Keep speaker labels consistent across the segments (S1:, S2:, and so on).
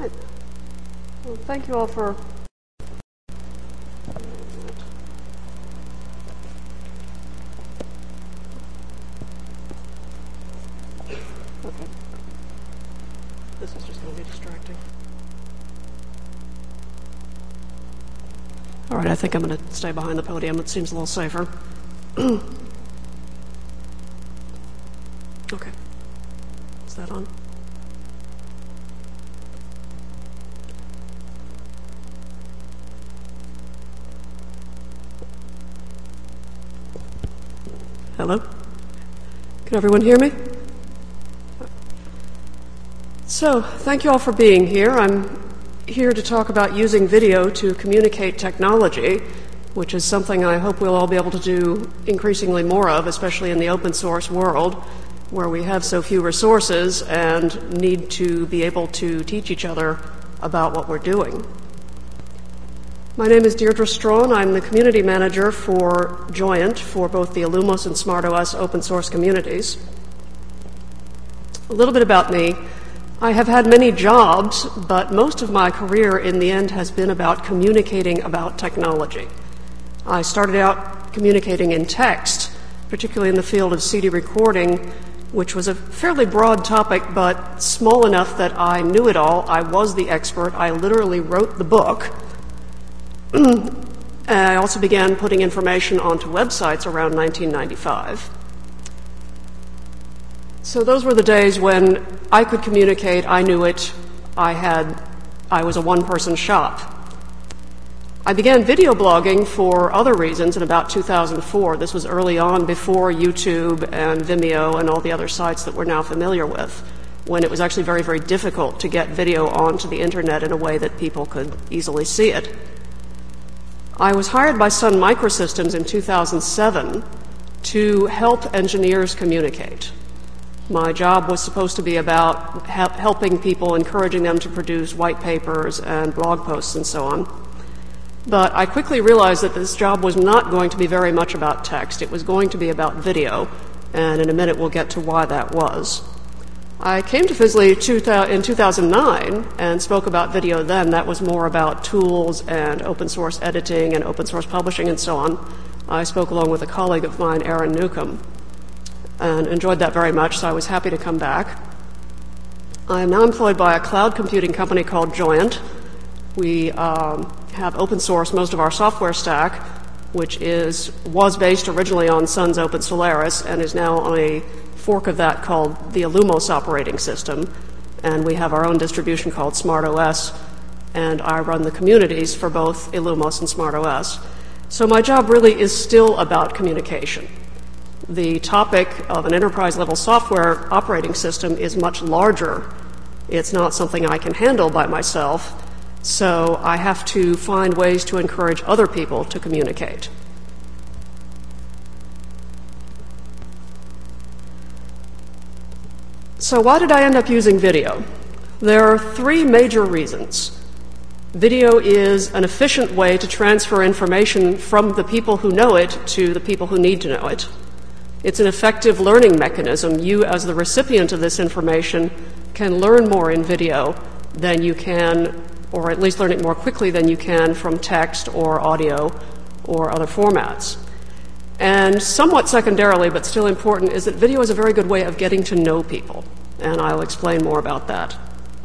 S1: right. Well, thank you all for... Okay. This is just going to be distracting. All right, I think I'm going to stay behind the podium. It seems a little safer. Okay. Is that on? Hello? Can everyone hear me? So, thank you all for being here. I'm here to talk about using video to communicate technology, which is something I hope we'll all be able to do increasingly more of, especially in the open source world, where we have so few resources and need to be able to teach each other about what we're doing. My name is Deirdre Strawn. I'm the community manager for Joyent for both the Illumos and SmartOS open source communities. A little bit about me. I have had many jobs, but most of my career in the end has been about communicating about technology. I started out communicating in text, particularly in the field of CD recording, which was a fairly broad topic, but small enough that I knew it all. I was the expert. I literally wrote the book. I also began putting information onto websites around 1995. So those were the days when I could communicate, I knew it, I was a one-person shop. I began video blogging for other reasons in about 2004. This was early on, before YouTube and Vimeo and all the other sites that we're now familiar with, when it was actually very, very difficult to get video onto the internet in a way that people could easily see it. I was hired by Sun Microsystems in 2007 to help engineers communicate. My job was supposed to be about helping people, encouraging them to produce white papers and blog posts and so on. But I quickly realized that this job was not going to be very much about text. It was going to be about video, and in a minute we'll get to why that was. I came to FISLI in 2009 and spoke about video then. That was more about tools and open source editing and open source publishing and so on. I spoke along with a colleague of mine, Aaron Newcomb, and enjoyed that very much, so I was happy to come back. I am now employed by a cloud computing company called Joyent. We have open source most of our software stack, which was based originally on Sun's Open Solaris and is now on a fork of that called the Illumos operating system. And we have our own distribution called SmartOS, and I run the communities for both Illumos and SmartOS. So my job really is still about communication. The topic of an enterprise-level software operating system is much larger. It's not something I can handle by myself, so I have to find ways to encourage other people to communicate. So why did I end up using video? There are three major reasons. Video is an efficient way to transfer information from the people who know it to the people who need to know it. It's an effective learning mechanism. You, as the recipient of this information, can learn more in video than you can, or at least learn it more quickly than you can from text or audio or other formats. And somewhat secondarily, but still important, is that video is a very good way of getting to know people, and I'll explain more about that.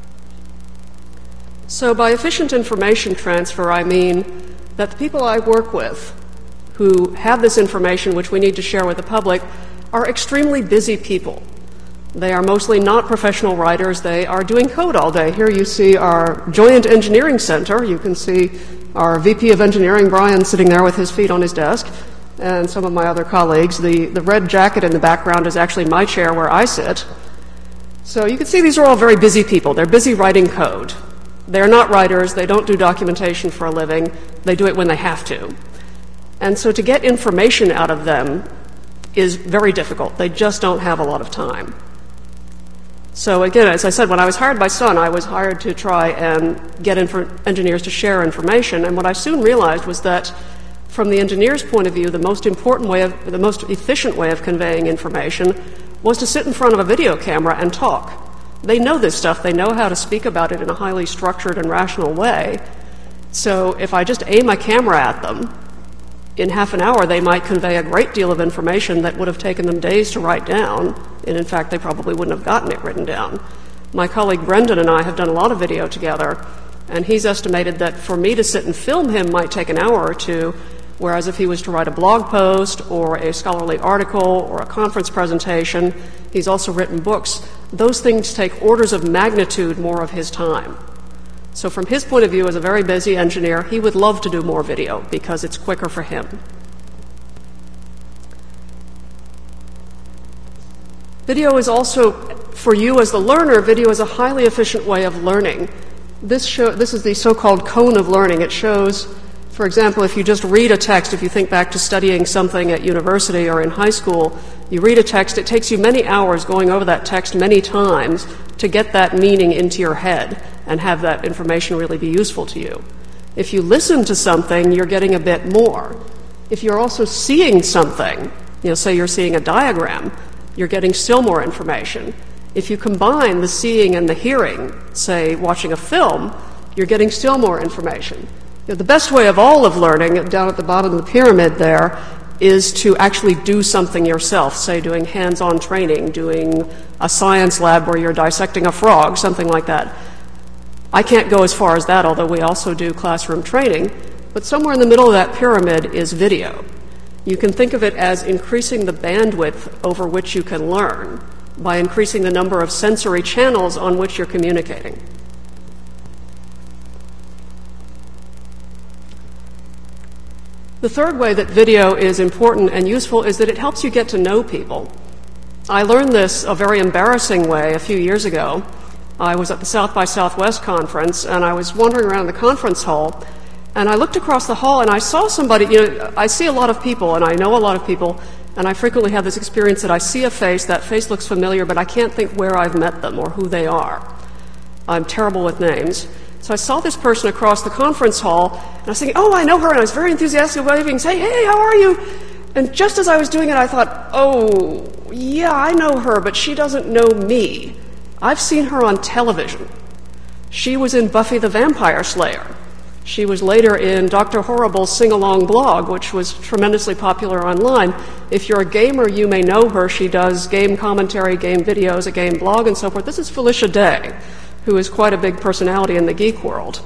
S1: So by efficient information transfer, I mean that the people I work with who have this information, which we need to share with the public, are extremely busy people. They are mostly not professional writers. They are doing code all day. Here you see our Joyent Engineering Center. You can see our VP of Engineering, Brian, sitting there with his feet on his desk, and some of my other colleagues. The red jacket in the background is actually my chair where I sit. So you can see these are all very busy people. They're busy writing code. They're not writers. They don't do documentation for a living. They do it when they have to. And so to get information out of them is very difficult. They just don't have a lot of time. So again, as I said, when I was hired by Sun, I was hired to try and get engineers to share information. And what I soon realized was that from the engineer's point of view, the most efficient way of conveying information was to sit in front of a video camera and talk. They know this stuff. They know how to speak about it in a highly structured and rational way. So if I just aim a camera at them, in half an hour they might convey a great deal of information that would have taken them days to write down, and in fact they probably wouldn't have gotten it written down. My colleague Brendan and I have done a lot of video together, and he's estimated that for me to sit and film him might take an hour or two, whereas if he was to write a blog post or a scholarly article or a conference presentation, he's also written books, those things take orders of magnitude more of his time. So from his point of view as a very busy engineer, he would love to do more video because it's quicker for him. Video is also, for you as the learner, video is a highly efficient way of learning. This is the so-called cone of learning. It shows, for example, if you just read a text, if you think back to studying something at university or in high school, you read a text, it takes you many hours going over that text many times to get that meaning into your head and have that information really be useful to you. If you listen to something, you're getting a bit more. If you're also seeing something, say you're seeing a diagram, you're getting still more information. If you combine the seeing and the hearing, say watching a film, you're getting still more information. The best way of all of learning, down at the bottom of the pyramid there, is to actually do something yourself, say doing hands-on training, doing a science lab where you're dissecting a frog, something like that. I can't go as far as that, although we also do classroom training, but somewhere in the middle of that pyramid is video. You can think of it as increasing the bandwidth over which you can learn by increasing the number of sensory channels on which you're communicating. The third way that video is important and useful is that it helps you get to know people. I learned this a very embarrassing way a few years ago. I was at the South by Southwest conference, and I was wandering around the conference hall, and I looked across the hall and I saw somebody, I see a lot of people and I know a lot of people, and I frequently have this experience that I see a face, that face looks familiar, but I can't think where I've met them or who they are. I'm terrible with names. So I saw this person across the conference hall, and I was thinking, oh, I know her, and I was very enthusiastic, waving, saying, hey, how are you? And just as I was doing it, I thought, oh, yeah, I know her, but she doesn't know me. I've seen her on television. She was in Buffy the Vampire Slayer. She was later in Dr. Horrible's Sing-Along blog, which was tremendously popular online. If you're a gamer, you may know her. She does game commentary, game videos, a game blog, and so forth. This is Felicia Day, who is quite a big personality in the geek world.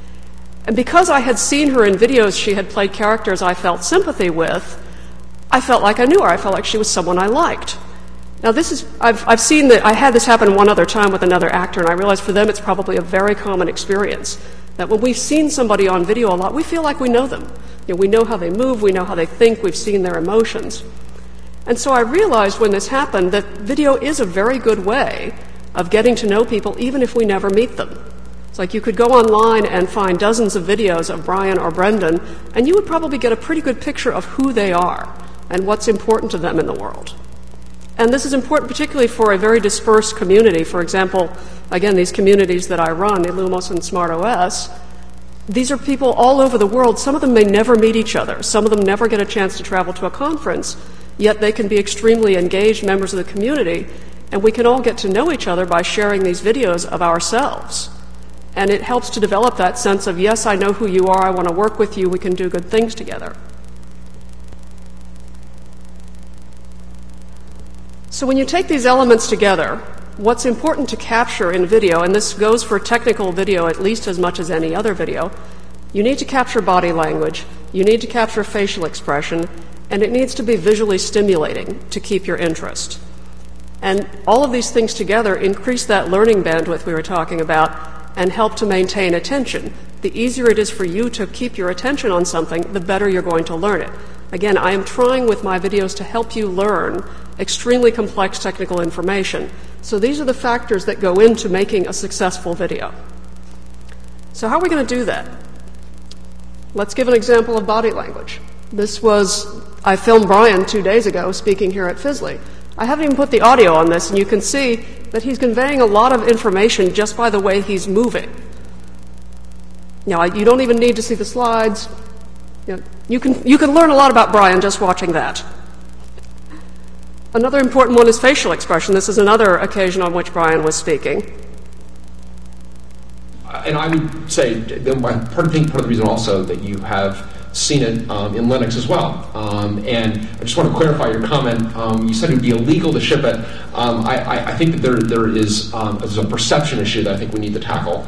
S1: And because I had seen her in videos, she had played characters I felt sympathy with, I felt like I knew her. I felt like she was someone I liked. Now I've seen that, I had this happen one other time with another actor, and I realized for them it's probably a very common experience, that when we've seen somebody on video a lot, we feel like we know them. We know how they move, we know how they think, we've seen their emotions. And so I realized when this happened that video is a very good way of getting to know people even if we never meet them. It's like you could go online and find dozens of videos of Brian or Brendan, and you would probably get a pretty good picture of who they are and what's important to them in the world. And this is important particularly for a very dispersed community. For example, again, these communities that I run, Illumos and SmartOS, these are people all over the world. Some of them may never meet each other. Some of them never get a chance to travel to a conference, yet they can be extremely engaged members of the community, and we can all get to know each other by sharing these videos of ourselves. And it helps to develop that sense of, yes, I know who you are, I want to work with you, we can do good things together. So when you take these elements together, what's important to capture in video, and this goes for technical video at least as much as any other video, you need to capture body language, you need to capture facial expression, and it needs to be visually stimulating to keep your interest. And all of these things together increase that learning bandwidth we were talking about and help to maintain attention. The easier it is for you to keep your attention on something, the better you're going to learn it. Again, I am trying with my videos to help you learn extremely complex technical information. So these are the factors that go into making a successful video. So how are we going to do that? Let's give an example of body language. I filmed Brian 2 days ago speaking here at FISLI. I haven't even put the audio on this, and you can see that he's conveying a lot of information just by the way he's moving. Now, you don't even need to see the slides. You can learn a lot about Brian just watching that. Another important one is facial expression. This is another occasion on which Brian was speaking.
S2: And I would say, part of the reason also that you have seen it in Linux as well. And I just want to clarify your comment. You said it would be illegal to ship it. I think that there's a perception issue that I think we need to tackle.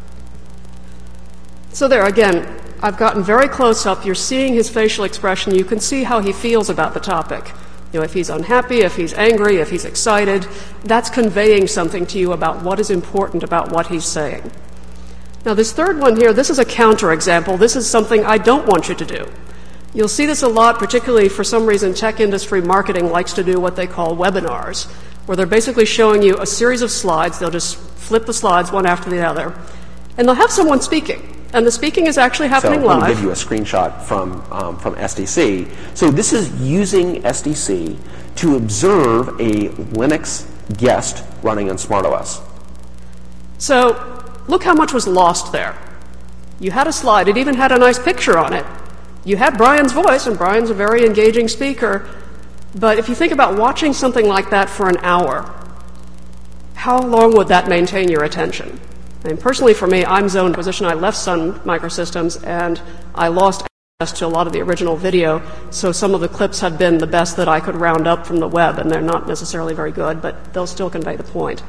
S1: So there, again, I've gotten very close up. You're seeing his facial expression. You can see how he feels about the topic. You know, if he's unhappy, if he's angry, if he's excited, that's conveying something to you about what is important about what he's saying. Now, this third one here, this is a counterexample. This is something I don't want you to do. You'll see this a lot, particularly for some reason tech industry marketing likes to do what they call webinars, where they're basically showing you a series of slides. They'll just flip the slides one after the other, and they'll have someone speaking. And the speaking is actually happening live.
S3: Let me give you a screenshot from SDC. So this is using SDC to observe a Linux guest running on SmartOS.
S1: So look how much was lost there. You had a slide. It even had a nice picture on it. You had Brian's voice, and Brian's a very engaging speaker. But if you think about watching something like that for an hour, how long would that maintain your attention? I mean, personally, for me, I'm zoned acquisition. I left Sun Microsystems, and I lost access to a lot of the original video, so some of the clips have been the best that I could round up from the web, and they're not necessarily very good, but they'll still convey the point.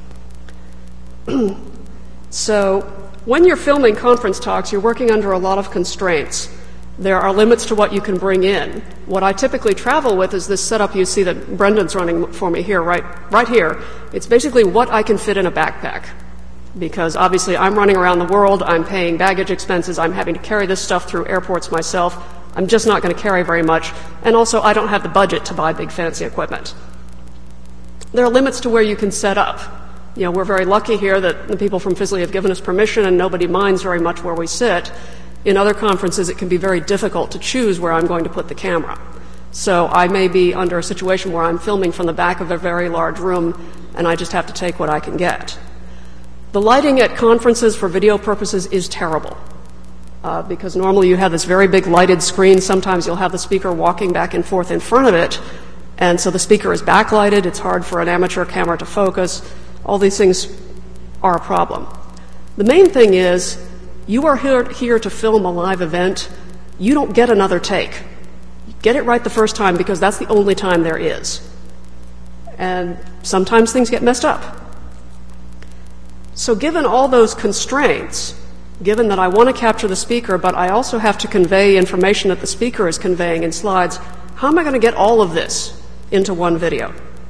S1: So when you're filming conference talks, you're working under a lot of constraints. There are limits to what you can bring in. What I typically travel with is this setup you see that Brendan's running for me here, right here. It's basically what I can fit in a backpack. Because obviously I'm running around the world, I'm paying baggage expenses, I'm having to carry this stuff through airports myself. I'm just not going to carry very much. And also I don't have the budget to buy big fancy equipment. There are limits to where you can set up. You know, we're very lucky here that the people from Fizzly have given us permission and nobody minds very much where we sit. In other conferences, it can be very difficult to choose where I'm going to put the camera. So I may be under a situation where I'm filming from the back of a very large room and I just have to take what I can get. The lighting at conferences for video purposes is terrible because normally you have this very big lighted screen. Sometimes you'll have the speaker walking back and forth in front of it, and so the speaker is backlighted. It's hard for an amateur camera to focus. All these things are a problem. The main thing is you are here to film a live event. You don't get another take. You get it right the first time because that's the only time there is. And sometimes things get messed up. So given all those constraints, given that I want to capture the speaker, but I also have to convey information that the speaker is conveying in slides, how am I going to get all of this into one video?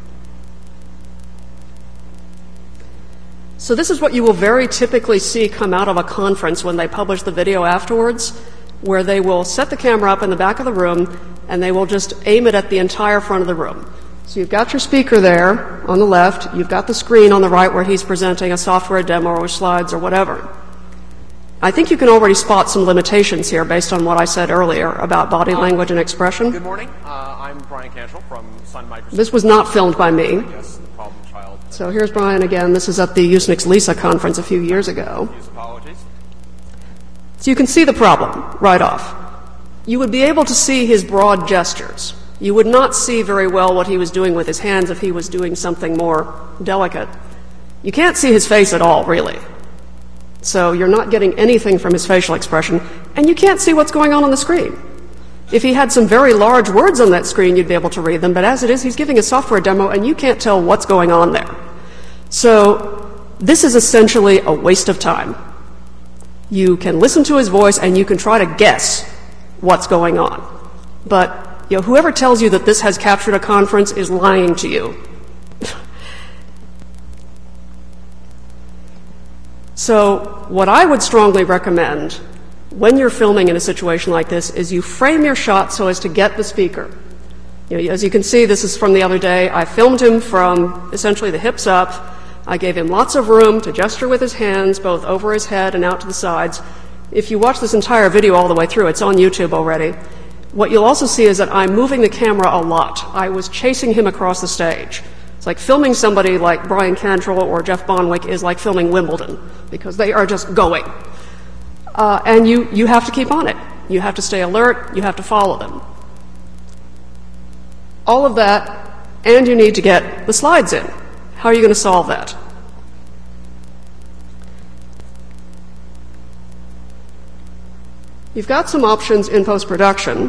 S1: So this is what you will very typically see come out of a conference when they publish the video afterwards, where they will set the camera up in the back of the room and they will just aim it at the entire front of the room. So you've got your speaker there on the left, you've got the screen on the right where he's presenting a software demo or slides or whatever. I think you can already spot some limitations here based on what I said earlier about body language and expression.
S4: Good morning. I'm Brian Cantrell from Sun Microsystems.
S1: This was not filmed by me. So here's Brian again. This is at the Usenix Lisa conference a few years ago.
S4: Apologies.
S1: So you can see the problem right off. You would be able to see his broad gestures. You would not see very well what he was doing with his hands if he was doing something more delicate. You can't see his face at all, really. So you're not getting anything from his facial expression, and you can't see what's going on the screen. If he had some very large words on that screen, you'd be able to read them, but as it is, he's giving a software demo, and you can't tell what's going on there. So this is essentially a waste of time. You can listen to his voice, and you can try to guess what's going on. But you know, whoever tells you that this has captured a conference is lying to you. So what I would strongly recommend when you're filming in a situation like this is you frame your shot so as to get the speaker. You know, as you can see, this is from the other day. I filmed him from essentially the hips up. I gave him lots of room to gesture with his hands, both over his head and out to the sides. If you watch this entire video all the way through, it's on YouTube already. What you'll also see is that I'm moving the camera a lot. I was chasing him across the stage. It's like filming somebody like Brian Cantrell or Jeff Bonwick is like filming Wimbledon, because they are just going. And you have to keep on it. You have to stay alert. You have to follow them. All of that and you need to get the slides in. How are you going to solve that? You've got some options in post-production.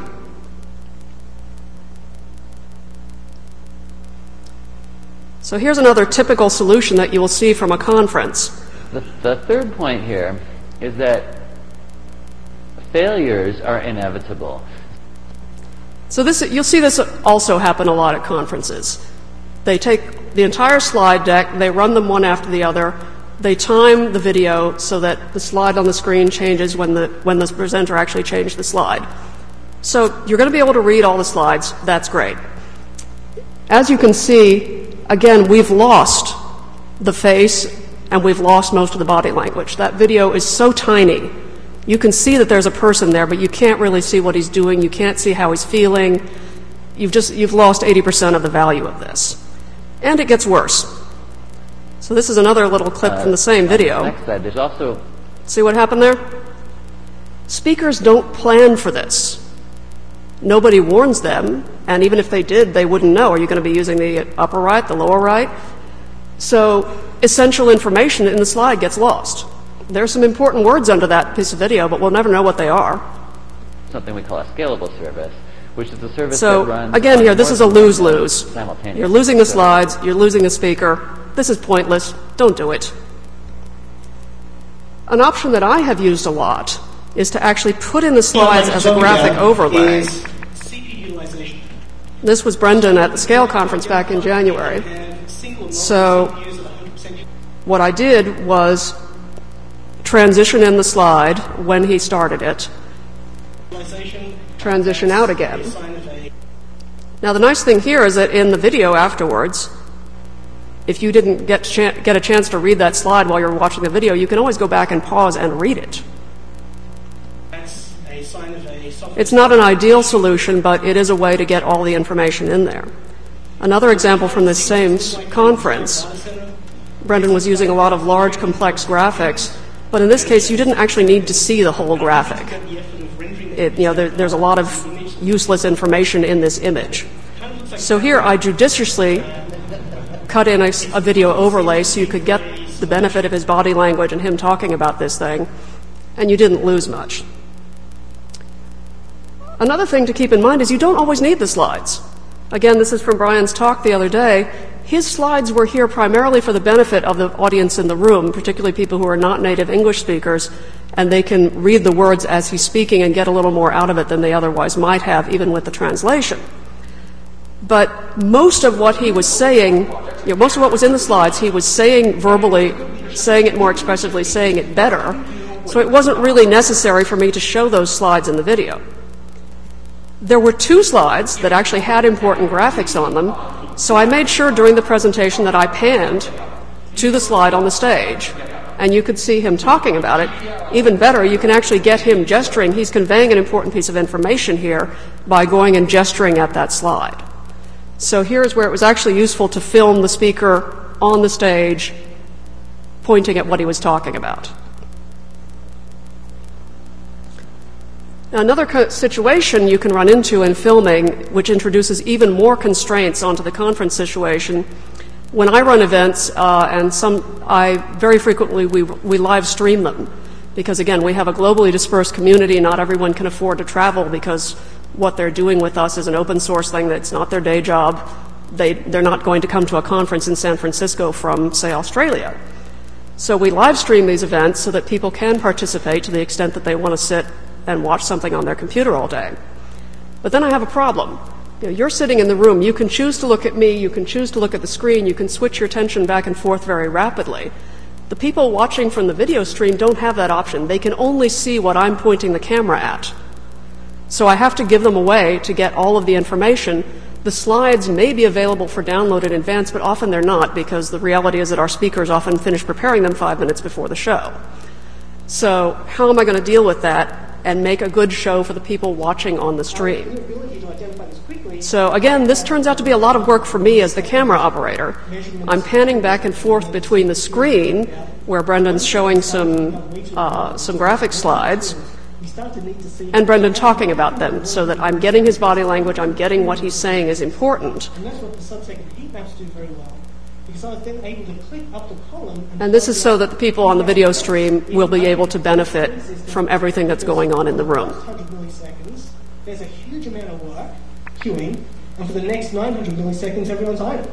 S1: So here's another typical solution that you will see from a conference.
S5: The third point here is that failures are inevitable.
S1: So you'll see this also happen a lot at conferences. They take the entire slide deck, they run them one after the other, they time the video so that the slide on the screen changes when the presenter actually changed the slide. So you're going to be able to read all the slides. That's great. As you can see, again, we've lost the face and we've lost most of the body language. That video is so tiny. You can see that there's a person there, but you can't really see what he's doing. You can't see how he's feeling. You've lost 80% of the value of this. And it gets worse. So this is another little clip from the same video.
S5: Next slide. There's also...
S1: See what happened there? Speakers don't plan for this. Nobody warns them, and even if they did, they wouldn't know. Are you going to be using the upper right, the lower right? So essential information in the slide gets lost. There's some important words under that piece of video, but we'll never know what they are.
S5: Something we call a scalable service, which is a service
S1: so
S5: that runs...
S1: again here, this is a lose-lose.
S5: Simultaneously.
S1: You're losing the slides, you're losing the speaker. This is pointless. Don't do it. An option that I have used a lot is to actually put in the slides as a graphic overlay. This was Brendan at the Scale conference back in January. So what I did was transition in the slide when he started it, transition out again. Now the nice thing here is that in the video afterwards, if you didn't get a chance to read that slide while you're watching the video, you can always go back and pause and read it. It's not an ideal solution, but it is a way to get all the information in there. Another example from this same conference, Brendan was using a lot of large, complex graphics, but in this case, you didn't actually need to see the whole graphic. There's a lot of useless information in this image. So here, I judiciously cut in a video overlay so you could get the benefit of his body language and him talking about this thing, and you didn't lose much. Another thing to keep in mind is you don't always need the slides. Again, this is from Brian's talk the other day. His slides were here primarily for the benefit of the audience in the room, particularly people who are not native English speakers, and they can read the words as he's speaking and get a little more out of it than they otherwise might have, even with the translation. But most of what he was saying, most of what was in the slides, he was saying verbally, saying it more expressively, saying it better. So it wasn't really necessary for me to show those slides in the video. There were 2 slides that actually had important graphics on them, so I made sure during the presentation that I panned to the slide on the stage, and you could see him talking about it. Even better, you can actually get him gesturing. He's conveying an important piece of information here by going and gesturing at that slide. So here's where it was actually useful to film the speaker on the stage pointing at what he was talking about. Now, another situation you can run into in filming, which introduces even more constraints onto the conference situation, when I run events, very frequently we live stream them, because again, we have a globally dispersed community. Not everyone can afford to travel because what they're doing with us is an open source thing that's not their day job. They're not going to come to a conference in San Francisco from, say, Australia. So we live stream these events so that people can participate to the extent that they want to sit and watch something on their computer all day. But then I have a problem. You're sitting in the room. You can choose to look at me. You can choose to look at the screen. You can switch your attention back and forth very rapidly. The people watching from the video stream don't have that option. They can only see what I'm pointing the camera at. So I have to give them a way to get all of the information. The slides may be available for download in advance, but often they're not, because the reality is that our speakers often finish preparing them 5 minutes before the show. So how am I going to deal with that and make a good show for the people watching on the stream? So again, this turns out to be a lot of work for me as the camera operator. I'm panning back and forth between the screen, where Brendan's showing some graphic slides, and Brendan talking about them, so that I'm getting his body language, I'm getting what he's saying is important.
S6: And that's what the sub-second heat maps do very well. Because I was then able to click up the column.
S1: And this is so that the people on the video stream will be able to benefit from everything that's going on in the room.
S6: 100 milliseconds, there's a huge amount of work queuing, and for the next 900 milliseconds, everyone's idle.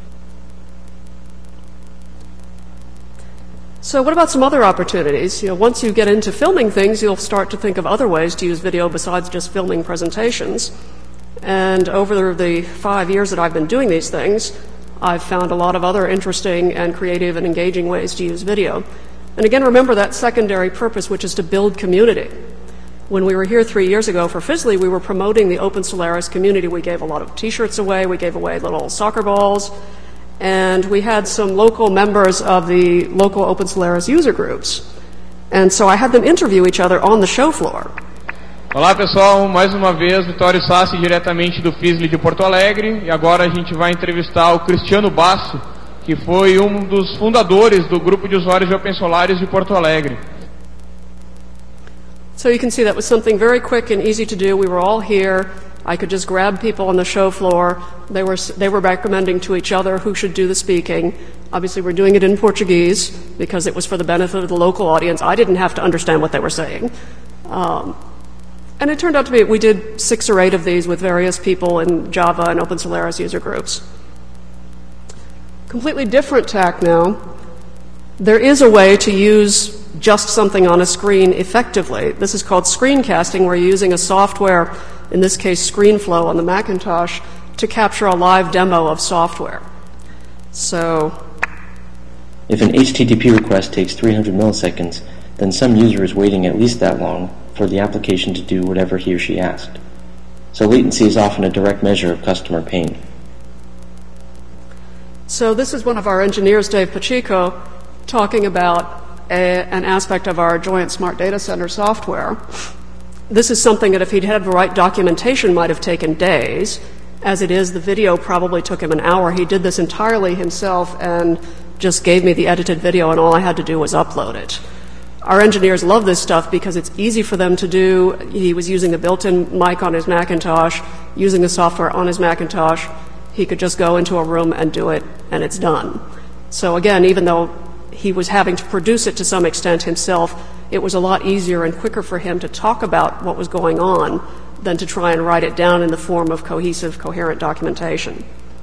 S1: So what about some other opportunities? Once you get into filming things, you'll start to think of other ways to use video besides just filming presentations. And over the 5 years that I've been doing these things, I've found a lot of other interesting and creative and engaging ways to use video. And again, remember that secondary purpose, which is to build community. When we were here 3 years ago for FISLI, we were promoting the Open Solaris community. We gave a lot of T-shirts away. We gave away little soccer balls. And we had some local members of the local Open Solaris user groups. And so I had them interview each other on the show floor.
S7: Olá pessoal, mais uma vez, Vitório Sassi diretamente do FISLI de Porto Alegre, e agora a gente vai entrevistar o Cristiano Basso, que foi dos fundadores do grupo de usuários de Open Solaris de Porto Alegre.
S1: So you can see that was something very quick and easy to do. We were all here. I could just grab people on the show floor. They were recommending to each other who should do the speaking. Obviously, we're doing it in Portuguese because it was for the benefit of the local audience. I didn't have to understand what they were saying. And it turned out to be, we did 6 or 8 of these with various people in Java and Open Solaris user groups. Completely different tack now. There is a way to use just something on a screen effectively. This is called screencasting, where you're using a software, in this case ScreenFlow on the Macintosh, to capture a live demo of software. So,
S8: if an HTTP request takes 300 milliseconds, then some user is waiting at least that long for the application to do whatever he or she asked. So latency is often a direct measure of customer pain.
S1: So this is one of our engineers, Dave Pacheco, talking about an aspect of our Joyent Smart Data Center software. This is something that if he'd had the right documentation might have taken days. As it is, the video probably took him an hour. He did this entirely himself and just gave me the edited video, and all I had to do was upload it. Our engineers love this stuff because it's easy for them to do. He was using the built-in mic on his Macintosh, using the software on his Macintosh. He could just go into a room and do it, and it's done. So again, even though he was having to produce it to some extent himself, it was a lot easier and quicker for him to talk about what was going on than to try and write it down in the form of cohesive, coherent documentation.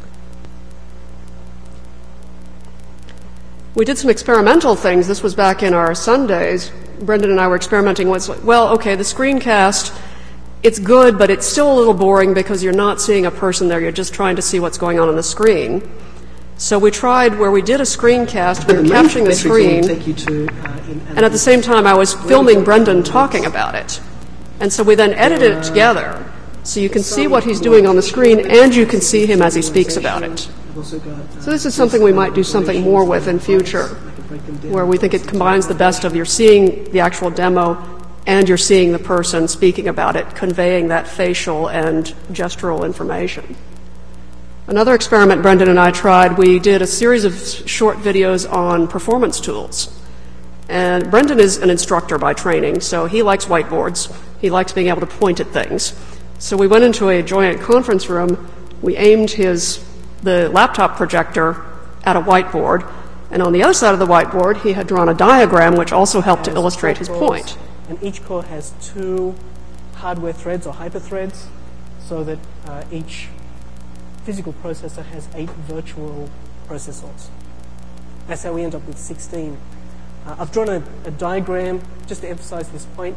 S1: We did some experimental things. This was back in our Sundays. Brendan and I were experimenting with, well, okay, the screencast, it's good, but it's still a little boring because you're not seeing a person there. You're just trying to see what's going on the screen. So we tried where we did a screencast, we were capturing the screen, and at the same time I was filming Brendan talking about it. And so we then edited it together, so you can see what he's doing on the screen and you can see him as he speaks about it. So this is something we might do something more with in future, where we think it combines the best of you're seeing the actual demo and you're seeing the person speaking about it, conveying that facial and gestural information. Another experiment Brendan and I tried, we did a series of short videos on performance tools. And Brendan is an instructor by training, so he likes whiteboards. He likes being able to point at things. So we went into a Joyent conference room, we aimed the laptop projector at a whiteboard, and on the other side of the whiteboard he had drawn a diagram which also helped to illustrate his point.
S6: And each core has 2 hardware threads or hyperthreads, so that each physical processor has 8 virtual processors. That's how we end up with 16. I've drawn a diagram just to emphasize this point.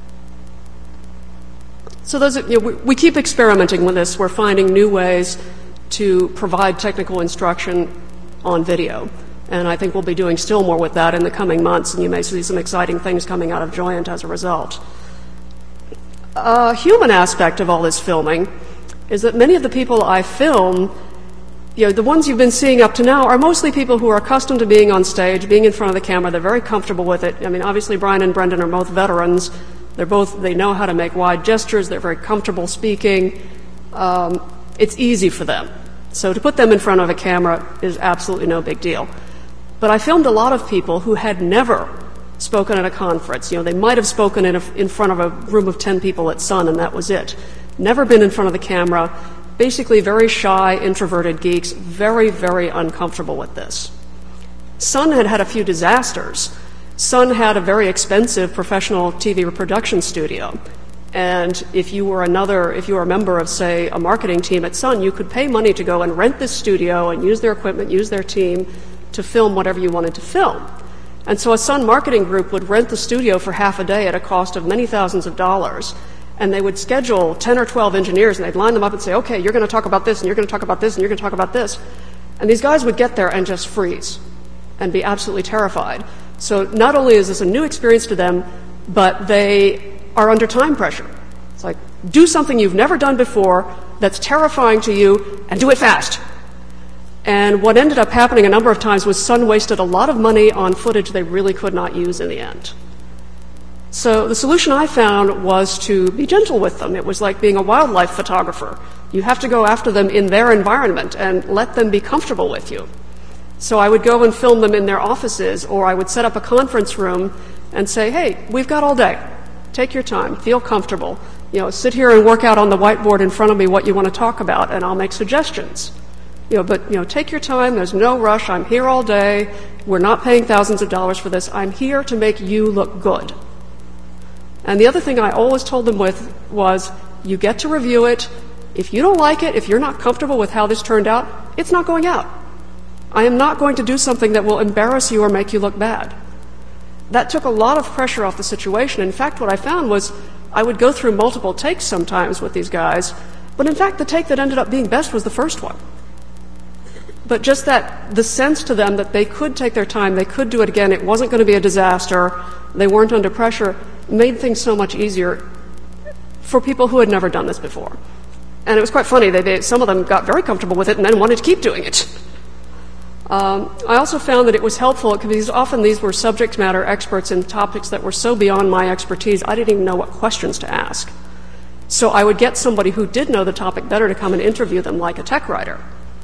S1: So we keep experimenting with this. We're finding new ways to provide technical instruction on video. And I think we'll be doing still more with that in the coming months, and you may see some exciting things coming out of Joyent as a result. A human aspect of all this filming is that many of the people I film, the ones you've been seeing up to now are mostly people who are accustomed to being on stage, being in front of the camera. They're very comfortable with it. I mean, obviously Brian and Brendan are both veterans. They know how to make wide gestures. They're very comfortable speaking. It's easy for them. So to put them in front of a camera is absolutely no big deal. But I filmed a lot of people who had never spoken at a conference. They might have spoken in front of a room of 10 people at Sun, and that was it. Never been in front of the camera. Basically very shy, introverted geeks, very, very uncomfortable with this. Sun had had a few disasters. Sun had a very expensive professional TV production studio. And if you were a member of, say, a marketing team at Sun, you could pay money to go and rent this studio and use their equipment, use their team to film whatever you wanted to film. And so a Sun marketing group would rent the studio for half a day at a cost of many thousands of dollars. And they would schedule 10 or 12 engineers, and they'd line them up and say, okay, you're going to talk about this, and you're going to talk about this, and you're going to talk about this. And these guys would get there and just freeze and be absolutely terrified. So not only is this a new experience to them, but they are under time pressure. It's like, do something you've never done before that's terrifying to you, and do it fast. And what ended up happening a number of times was Sun wasted a lot of money on footage they really could not use in the end. So the solution I found was to be gentle with them. It was like being a wildlife photographer. You have to go after them in their environment and let them be comfortable with you. So I would go and film them in their offices, or I would set up a conference room and say, hey, we've got all day. Take your time. Feel comfortable. Sit here and work out on the whiteboard in front of me what you want to talk about, and I'll make suggestions. But take your time. There's no rush. I'm here all day. We're not paying thousands of dollars for this. I'm here to make you look good. And the other thing I always told them was, you get to review it. If you don't like it, if you're not comfortable with how this turned out, it's not going out. I am not going to do something that will embarrass you or make you look bad. That took a lot of pressure off the situation. In fact, what I found was I would go through multiple takes sometimes with these guys, but in fact, the take that ended up being best was the first one. But just the sense to them that they could take their time, they could do it again, it wasn't going to be a disaster, they weren't under pressure, made things so much easier for people who had never done this before. And it was quite funny. Some of them got very comfortable with it and then wanted to keep doing it. I also found that it was helpful because often these were subject matter experts in topics that were so beyond my expertise, I didn't even know what questions to ask. So I would get somebody who did know the topic better to come and interview them, like a tech writer.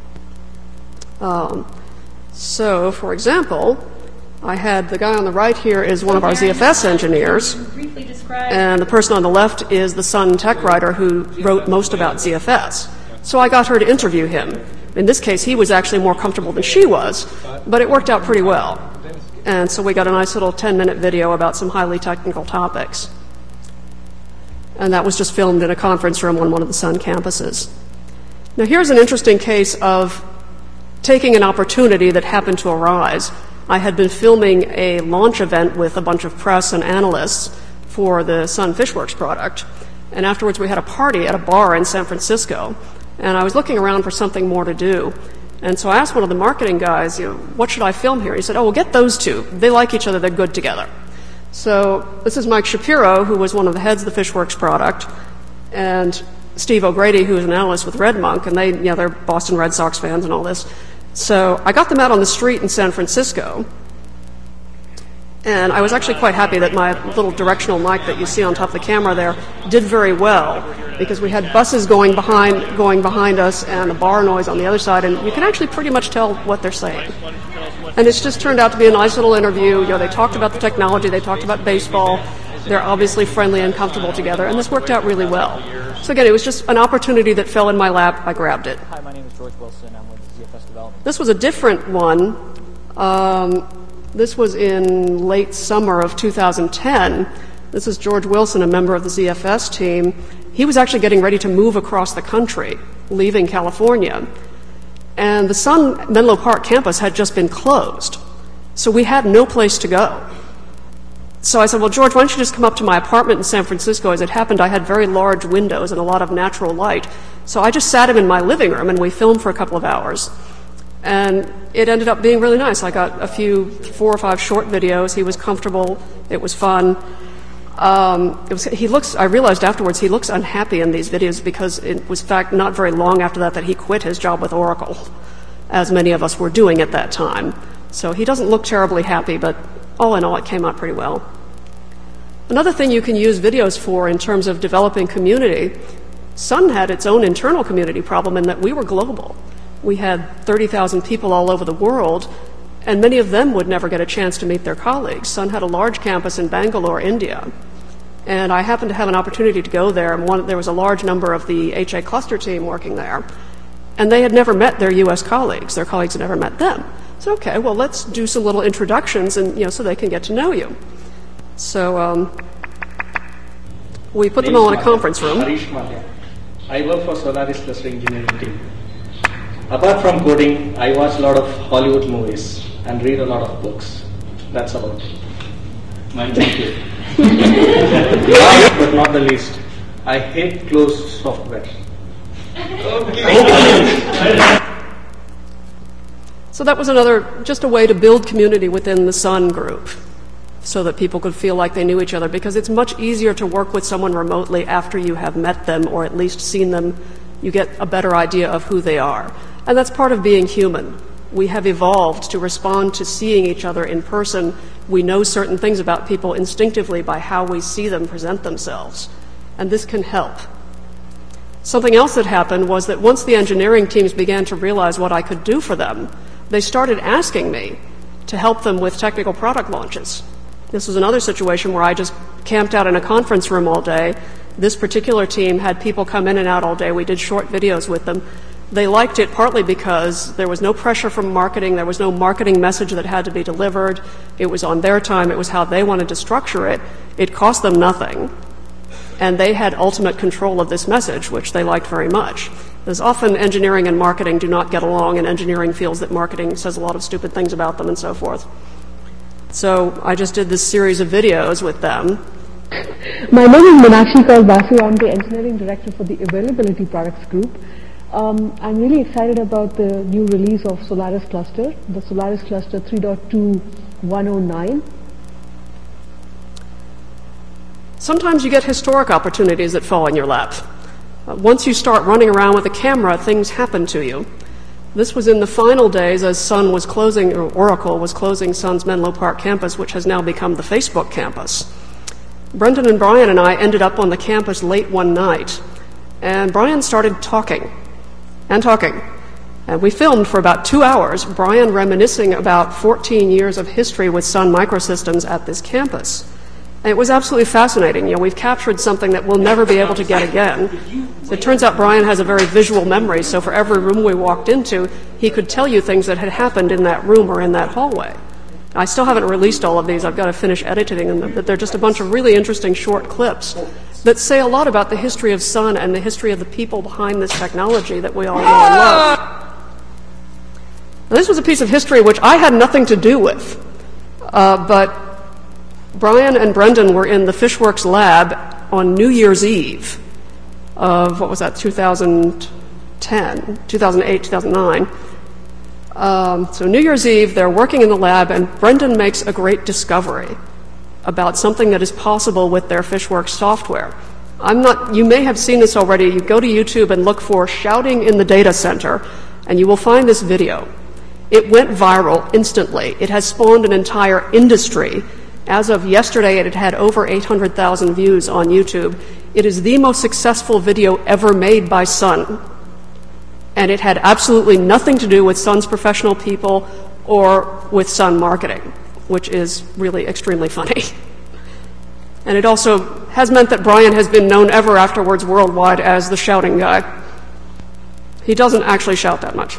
S1: So, for example, I had the guy on the right here is one of our ZFS engineers, and the person on the left is the Sun tech writer who wrote most about ZFS. So I got her to interview him. In this case, he was actually more comfortable than she was, but it worked out pretty well. And so we got a nice little 10-minute video about some highly technical topics. And that was just filmed in a conference room on one of the Sun campuses. Now here's an interesting case of taking an opportunity that happened to arise. I had been filming a launch event with a bunch of press and analysts for the Sun Fishworks product. And afterwards we had a party at a bar in San Francisco. And I was looking around for something more to do. And so I asked one of the marketing guys, what should I film here? He said, well, get those two. They like each other. They're good together. So this is Mike Shapiro, who was one of the heads of the Fishworks product, and Steve O'Grady, who is an analyst with RedMonk, and they're Boston Red Sox fans and all this. So I got them out on the street in San Francisco, and I was actually quite happy that my little directional mic that you see on top of the camera there did very well, because we had buses going behind us and a bar noise on the other side, and you can actually pretty much tell what they're saying. And it's just turned out to be a nice little interview. They talked about the technology, they talked about baseball. They're obviously friendly and comfortable together, and this worked out really well. So again, it was just an opportunity that fell in my lap. I grabbed it.
S9: Hi, my name is George Wilson. I'm with ZFS Development.
S1: This was a different one. This was in late summer of 2010. This is George Wilson, a member of the ZFS team. He was actually getting ready to move across the country, leaving California. And the Sun Menlo Park campus had just been closed. So we had no place to go. So I said, well, George, why don't you just come up to my apartment in San Francisco? As it happened, I had very large windows and a lot of natural light. So I just sat him in my living room, and we filmed for a couple of hours. And it ended up being really nice. I got 4 or 5 short videos. He was comfortable. It was fun. I realized afterwards he looks unhappy in these videos because it was, in fact, not very long after that he quit his job with Oracle, as many of us were doing at that time. So he doesn't look terribly happy, but all in all, it came out pretty well. Another thing you can use videos for in terms of developing community, Sun had its own internal community problem in that we were global. We had 30,000 people all over the world, And many of them would never get a chance to meet their colleagues. Sun had a large campus in Bangalore, India. And I happened to have an opportunity to go there, and there was a large number of the HA cluster team working there. And they had never met their U.S. colleagues. Their colleagues had never met them. So, okay, well, let's do some little introductions, and so they can get to know you. So we put them all in a conference room.
S10: Harish Mathia. I work for Solaris Cluster Engineering team. Apart from coding, I watch a lot of Hollywood movies and read a lot of books. That's about it. Thank you. Last but not the least, I hate closed software.
S1: So that was just a way to build community within the Sun group so that people could feel like they knew each other, because it's much easier to work with someone remotely after you have met them or at least seen them. You get a better idea of who they are. And that's part of being human. We have evolved to respond to seeing each other in person. We know certain things about people instinctively by how we see them present themselves. And this can help. Something else that happened was that once the engineering teams began to realize what I could do for them, they started asking me to help them with technical product launches. This was another situation where I just camped out in a conference room all day. This particular team had people come in and out all day. We did short videos with them. They liked it partly because there was no pressure from marketing. There was no marketing message that had to be delivered. It was on their time. It was how they wanted to structure it. It cost them nothing. And they had ultimate control of this message, which they liked very much. There's often engineering and marketing do not get along, and engineering feels that marketing says a lot of stupid things about them and so forth. So I just did this series of videos with them.
S11: My name is Meenakshi Kaur Basu. I'm the engineering director for the Availability Products Group. I'm really excited about the new release of Solaris Cluster, the Solaris Cluster 3.2.109.
S1: Sometimes you get historic opportunities that fall in your lap. Once you start running around with a camera, things happen to you. This was in the final days as Sun was closing, or Oracle was closing Sun's Menlo Park campus, which has now become the Facebook campus. Brendan and Brian and I ended up on the campus late one night, and Brian started talking and talking. And we filmed for about 2 hours, Brian reminiscing about 14 years of history with Sun Microsystems at this campus. And it was absolutely fascinating. We've captured something that we'll never be able to get again. So it turns out Brian has a very visual memory, so for every room we walked into, he could tell you things that had happened in that room or in that hallway. I still haven't released all of these. I've got to finish editing them, but they're just a bunch of really interesting short clips that say a lot about the history of Sun and the history of the people behind this technology that we all know and love. Now, this was a piece of history which I had nothing to do with, but Brian and Brendan were in the Fishworks lab on New Year's Eve of, 2008, 2009. So New Year's Eve, they're working in the lab, and Brendan makes a great discovery about something that is possible with their Fishworks software. You may have seen this already. You go to YouTube and look for shouting in the data center, and you will find this video. It went viral instantly. It has spawned an entire industry. As of yesterday, it had over 800,000 views on YouTube. It is the most successful video ever made by Sun. And it had absolutely nothing to do with Sun's professional people or with Sun marketing, which is really extremely funny. And it also has meant that Brian has been known ever afterwards worldwide as the shouting guy. He doesn't actually shout that much.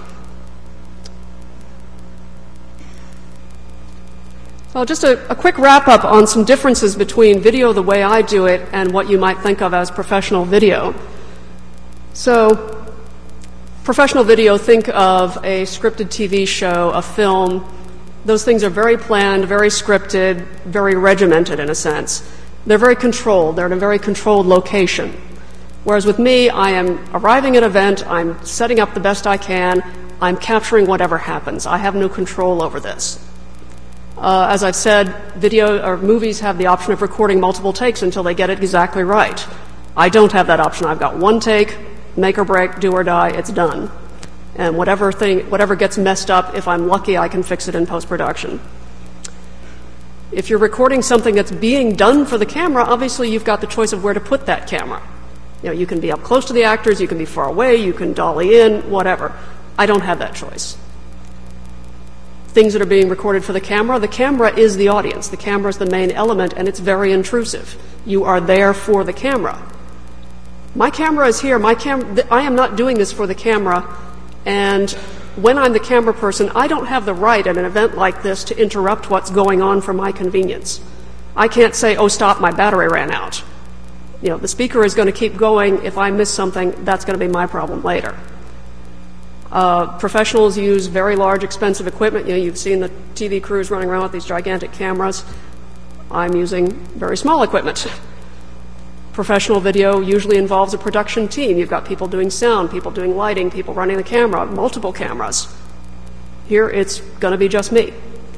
S1: Well, just a quick wrap-up on some differences between video the way I do it and what you might think of as professional video. So, professional video, think of a scripted TV show, a film. Those things are very planned, very scripted, very regimented in a sense. They're very controlled. They're in a very controlled location. Whereas with me, I am arriving at an event, I'm setting up the best I can, I'm capturing whatever happens. I have no control over this. As I've said, video or movies have the option of recording multiple takes until they get it exactly right. I don't have that option. I've got one take, make or break, do or die, it's done. And whatever gets messed up, if I'm lucky, I can fix it in post-production. If you're recording something that's being done for the camera, obviously you've got the choice of where to put that camera. You can be up close to the actors, you can be far away, you can dolly in, whatever. I don't have that choice. things that are being recorded for the camera is the audience. The camera is the main element, and it's very intrusive. You are there for the camera. My camera is here. I am not doing this for the camera, and when I'm the camera person, I don't have the right at an event like this to interrupt what's going on for my convenience. I can't say, oh, stop, my battery ran out. You know, the speaker is going to keep going. If I miss something, that's going to be my problem later. Professionals use very large, expensive equipment. You know, you've seen the TV crews running around with these gigantic cameras. I'm using very small equipment. Professional video usually involves a production team. You've got people doing sound, people doing lighting, people running the camera, multiple cameras. Here, it's going to be just me.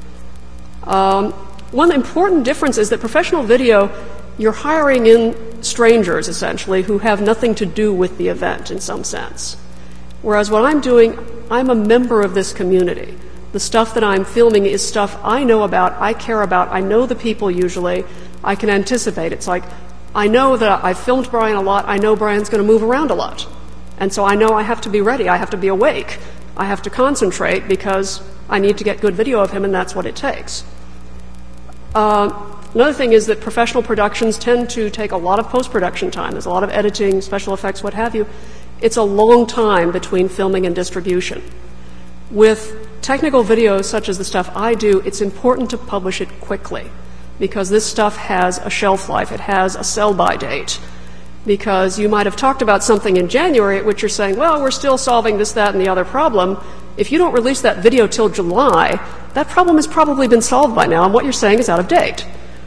S1: One important difference is that professional video, you're hiring in strangers, essentially, who have nothing to do with the event in some sense. Whereas what I'm doing, I'm a member of this community. The stuff that I'm filming is stuff I know about, I care about, I know the people usually, I can anticipate. It's like, I know that I've filmed Brian a lot, I know Brian's going to move around a lot. And so I know I have to be ready, I have to be awake, I have to concentrate because I need to get good video of him, and that's what it takes. Another thing is that professional productions tend to take a lot of post-production time. There's a lot of editing, special effects, what have you. It's a long time between filming and distribution. With technical videos such as the stuff I do, it's important to publish it quickly because this stuff has a shelf life. It has a sell-by date. Because you might have talked about something in January at which you're saying, well, we're still solving this, that, and the other problem. If you don't release that video till July, that problem has probably been solved by now, and what you're saying is out of date.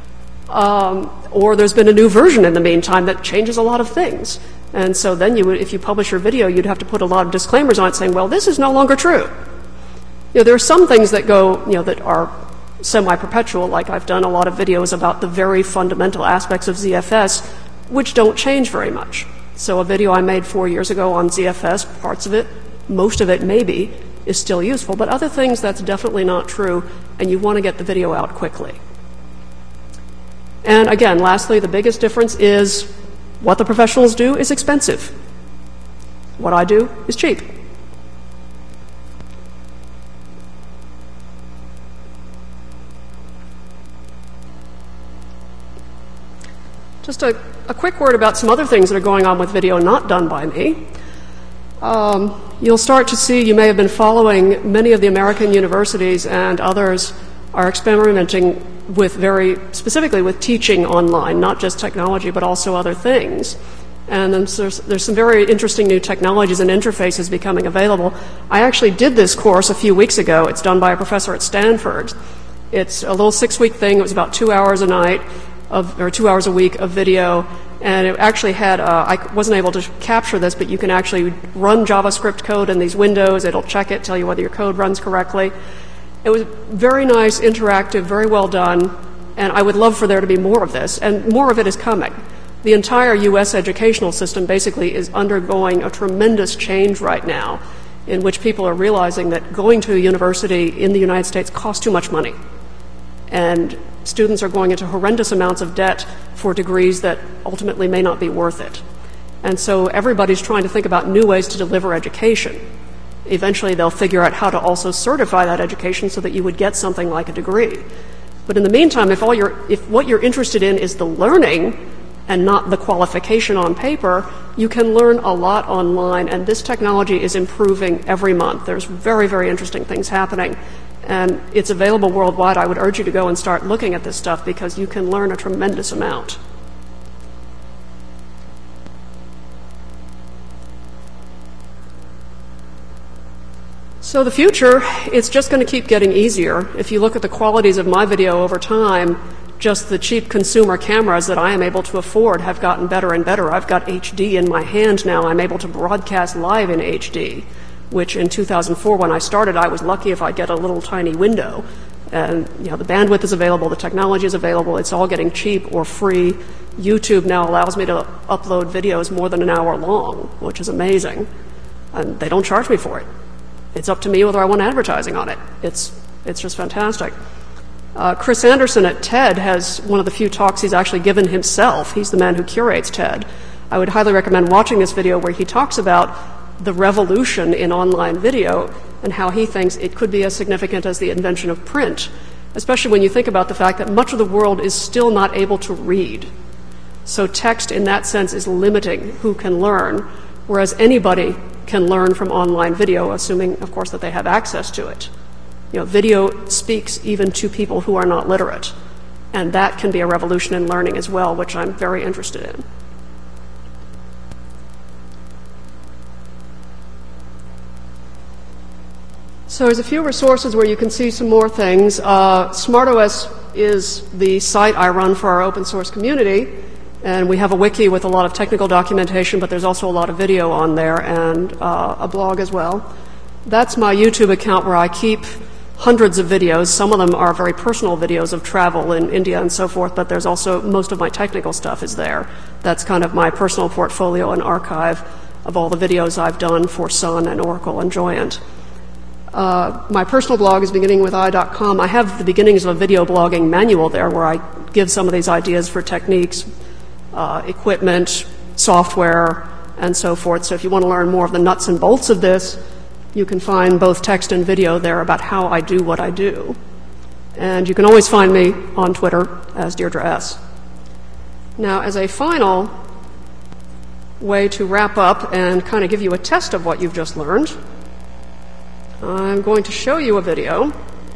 S1: Or there's been a new version in the meantime that changes a lot of things. And so then you would, if you publish your video, you'd have to put a lot of disclaimers on it saying, well, this is no longer true. You know, there are some things that go, you know, that are semi-perpetual, like I've done a lot of videos about the very fundamental aspects of ZFS, which don't change very much. So a video I made 4 years ago on ZFS, parts of it, most of it maybe, is still useful, but other things that's definitely not true, and you want to get the video out quickly. And again, lastly, the biggest difference is what the professionals do is expensive. What I do is cheap. Just a quick word about some other things that are going on with video not done by me. You'll start to see, you may have been following, many of the American universities and others are experimenting with very specifically with teaching online, not just technology, but also other things. And then there's some very interesting new technologies and interfaces becoming available. I actually did this course a few weeks ago. It's done by a professor at Stanford. It's a little 6-week thing. It was about 2 hours a night, or 2 hours a week of video. And it actually had, I wasn't able to capture this, but you can actually run JavaScript code in these windows. It'll check it, tell you whether your code runs correctly. It was very nice, interactive, very well done, and I would love for there to be more of this, and more of it is coming. The entire U.S. educational system basically is undergoing a tremendous change right now in which people are realizing that going to a university in the United States costs too much money. And students are going into horrendous amounts of debt for degrees that ultimately may not be worth it. And so everybody's trying to think about new ways to deliver education. Eventually they'll figure out how to also certify that education so that you would get something like a degree. But in the meantime, if what you're interested in is the learning and not the qualification on paper, you can learn a lot online, and this technology is improving every month. There's very, very interesting things happening, and it's available worldwide. I would urge you to go and start looking at this stuff because you can learn a tremendous amount. So the future, it's just going to keep getting easier. If you look at the qualities of my video over time, just the cheap consumer cameras that I am able to afford have gotten better and better. I've got HD in my hand now. I'm able to broadcast live in HD, which in 2004 when I started, I was lucky if I get a little tiny window. And you know, the bandwidth is available, the technology is available, it's all getting cheap or free. YouTube now allows me to upload videos more than an hour long, which is amazing. And they don't charge me for it. It's up to me whether I want advertising on it. It's just fantastic. Chris Anderson at TED has one of the few talks he's actually given himself. He's the man who curates TED. I would highly recommend watching this video where he talks about the revolution in online video and how he thinks it could be as significant as the invention of print, especially when you think about the fact that much of the world is still not able to read. So text in that sense is limiting who can learn, whereas anybody can learn from online video, assuming, of course, that they have access to it. Video speaks even to people who are not literate, and that can be a revolution in learning as well, which I'm very interested in. So there's a few resources where you can see some more things. SmartOS is the site I run for our open source community, and we have a wiki with a lot of technical documentation, but there's also a lot of video on there and a blog as well. That's my YouTube account where I keep hundreds of videos. Some of them are very personal videos of travel in India and so forth, but there's also most of my technical stuff is there. That's kind of my personal portfolio and archive of all the videos I've done for Sun and Oracle and Joyent. My personal blog is beginningwithI.com. I have the beginnings of a video blogging manual there where I give some of these ideas for techniques, equipment, software, and so forth. So if you want to learn more of the nuts and bolts of this, you can find both text and video there about how I do what I do. And you can always find me on Twitter as Deirdre S. Now, as a final way to wrap up and kind of give you a test of what you've just learned, I'm going to show you a video.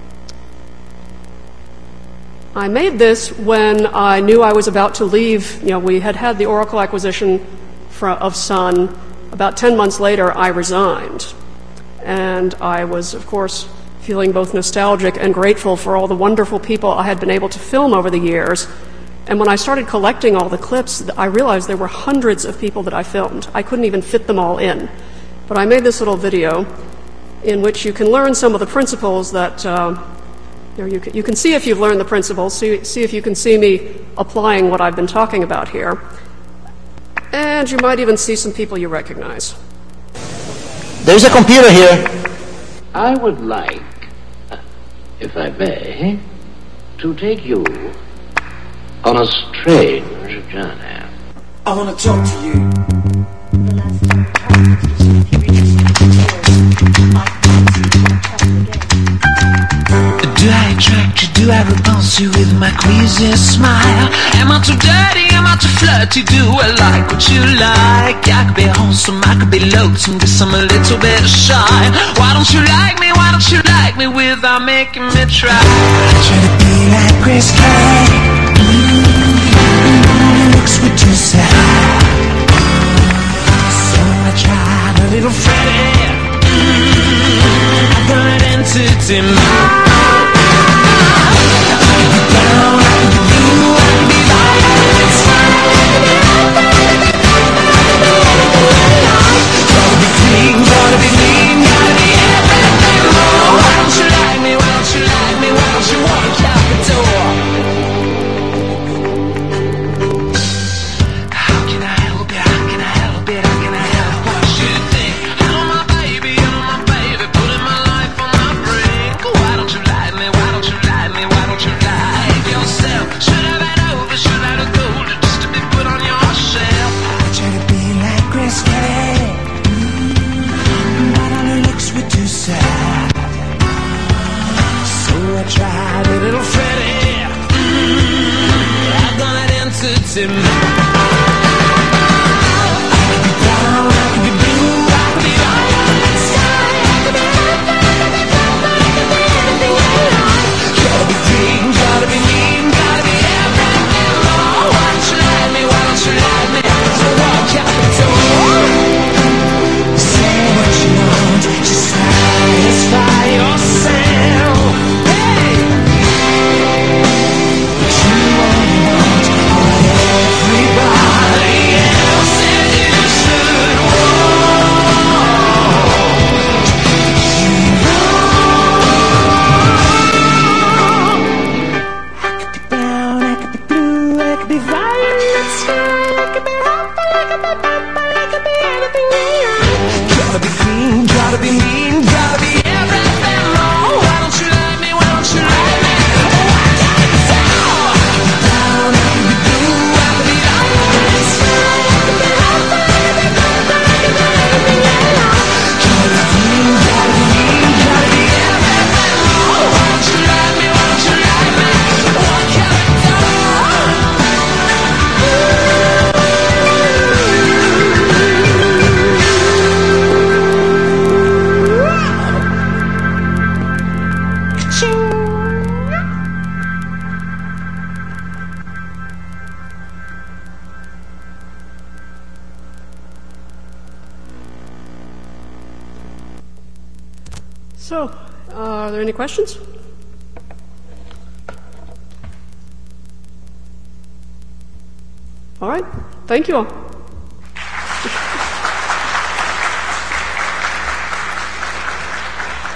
S1: I made this when I knew I was about to leave. We had the Oracle acquisition of Sun. About 10 months later, I resigned. And I was, of course, feeling both nostalgic and grateful for all the wonderful people I had been able to film over the years. And when I started collecting all the clips, I realized there were hundreds of people that I filmed. I couldn't even fit them all in. But I made this little video in which you can learn some of the principles that you can see if you've learned the principles, see if you can see me applying what I've been talking about here. And you might even see some people you recognize.
S12: There's a computer here. I would like, if I may, to take you on a strange journey. I want to talk to you. Do I attract you? Do I repulse you with my queasy smile? Am I too dirty? Am I too flirty? Do I like what you like? I could be wholesome, I could be loathsome, guess I'm a little bit shy. Why don't you like me? Why don't you like me without making me try? I try to be like Grace Kelly. Looks what you said. So I tried a little Freddie. I got an entity mind.
S1: So, are there any questions? All right. Thank you all.